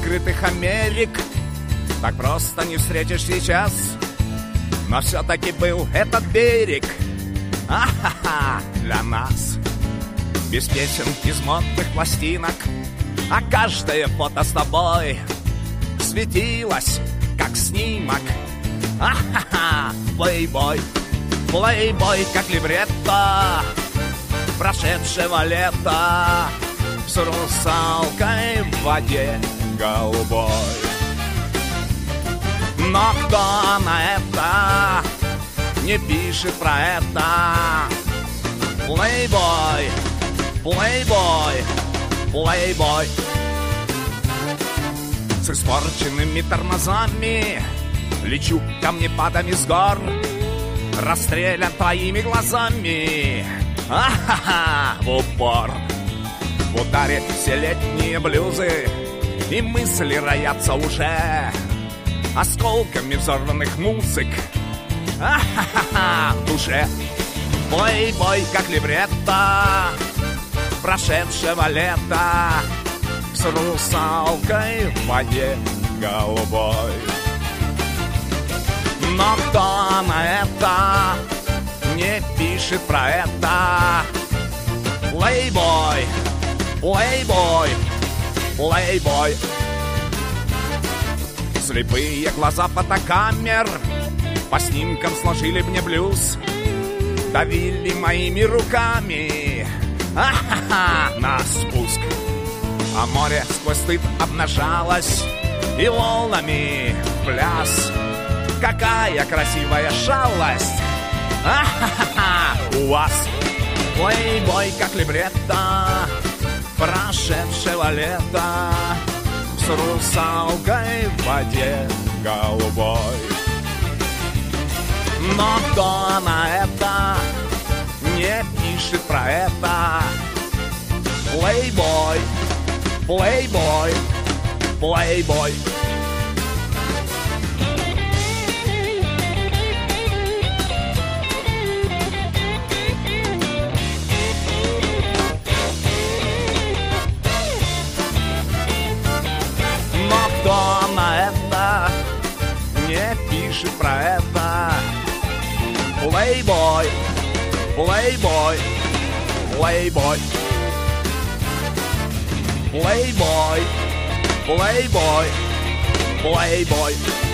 открытых Америк так просто не встретишь сейчас. Но все-таки был этот берег, а-ха-ха, для нас. Без песен из модных пластинок, а каждое фото с тобой светилось, как снимок. А-ха-ха, плейбой, плейбой, как либретто прошедшего лета с русалкой в воде голубой. Но кто на это не пишет про это? Плейбой, плейбой, плейбой. С испорченными тормозами лечу камнепадами с гор, расстрелян твоими глазами, а-ха-ха, в упор. В ударе все летние блюзы, и мысли роятся уже осколками взорванных музык, а-ха-ха, в душе. Плейбой, как либретто прошедшего лета с русалкой в воде голубой. Но кто на это не пишет про это? Плейбой, плейбой, плейбой. Слепые глаза фотокамер по снимкам сложили мне блюз, давили моими руками, а-ха-ха, на спуск. А море сквозь стыд обнажалось и волнами в пляс. Какая красивая шалость, а-ха-ха, у вас. Плейбой, как либретто прошедшего лета с русалкой в воде голубой. Но кто на это не пишет про это? Плейбой, плейбой, плейбой. Но кто на это не пишет про это? Плейбой, плейбой, плейбой. Плейбой, плейбой, плейбой.